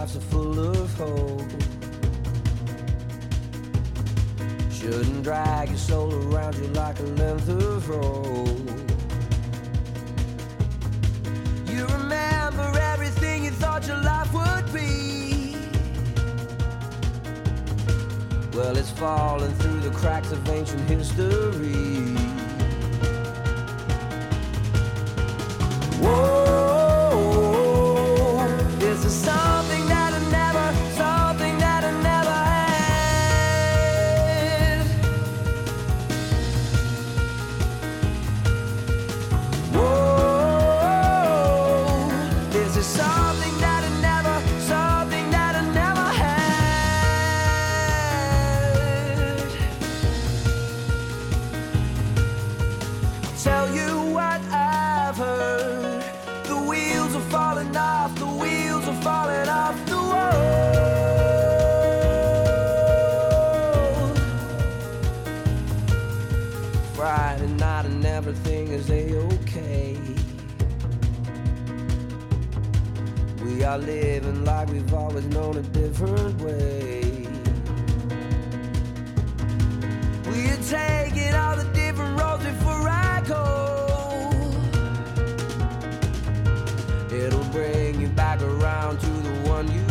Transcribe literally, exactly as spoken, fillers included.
lives are full of hope. Shouldn't drag your soul around you like a length of rope. You remember everything you thought your life would be. Well, it's falling through the cracks of ancient history. Whoa, is there something that I never, something that I never had? Whoa, is there something that I never, something that I never had? Tell you what I've heard. The wheels are falling off, the wheels are falling off the road. Friday night and everything is a-okay. We are living like we've always known a different way. We're taking all the different roads before I go. It'll bring you back around to the one you